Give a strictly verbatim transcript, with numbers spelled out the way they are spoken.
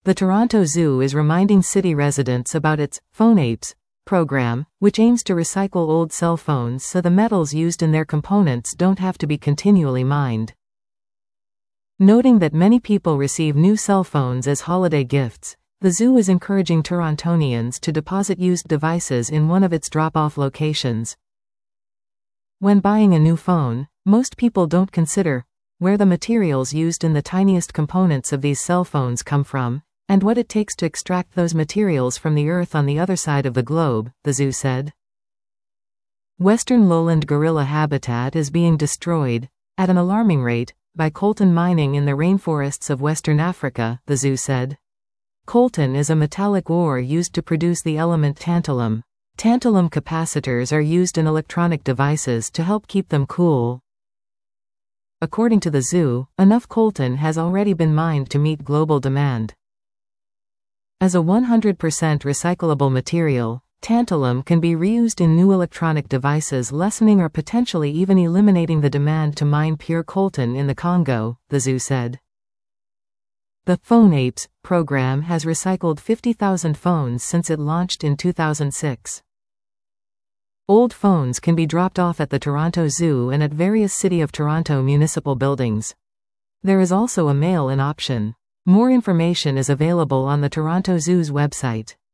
The Toronto Zoo is reminding city residents about its PhoneApes program, which aims to recycle old cell phones so the metals used in their components don't have to be continually mined. Noting that many people receive new cell phones as holiday gifts, the zoo is encouraging Torontonians to deposit used devices in one of its drop-off locations. When buying a new phone, most people don't consider where the materials used in the tiniest components of these cell phones come from, and what it takes to extract those materials from the earth on the other side of the globe, the zoo said. Western lowland gorilla habitat is being destroyed, at an alarming rate, by coltan mining in the rainforests of Western Africa, the zoo said. Coltan is a metallic ore used to produce the element tantalum. Tantalum capacitors are used in electronic devices to help keep them cool. According to the zoo, enough coltan has already been mined to meet global demand. As a one hundred percent recyclable material, tantalum can be reused in new electronic devices, lessening or potentially even eliminating the demand to mine pure coltan in the Congo, the zoo said. The PhoneApes program has recycled fifty thousand phones since it launched in two thousand six. Old phones can be dropped off at the Toronto Zoo and at various City of Toronto municipal buildings. There is also a mail-in option. More information is available on the Toronto Zoo's website.